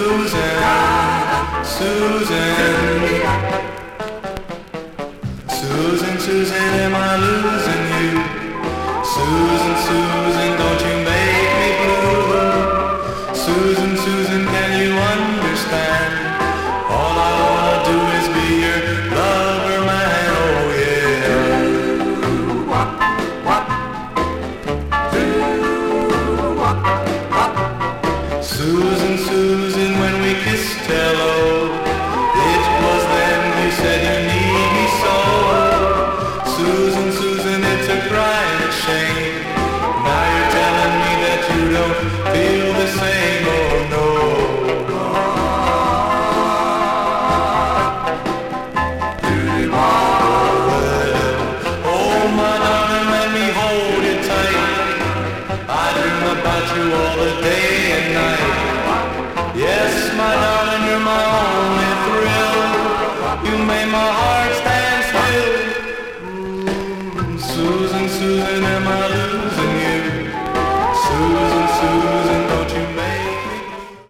Susan, am I losing you? Susan, Susan, don't you make me blue. Susan, Susan, can you understand? All I wanna do is be your lover, man, oh yeah. Susan, Susan, when we kissed hello, it was then you said you need me so. Susan, Susan, it's a crying shame. Now you're telling me that you don't feel the same, oh no. Oh my darling, let me hold you tight. I dream about you all the day and night. Yes, my darling, you're my only thrill. You made my heart stand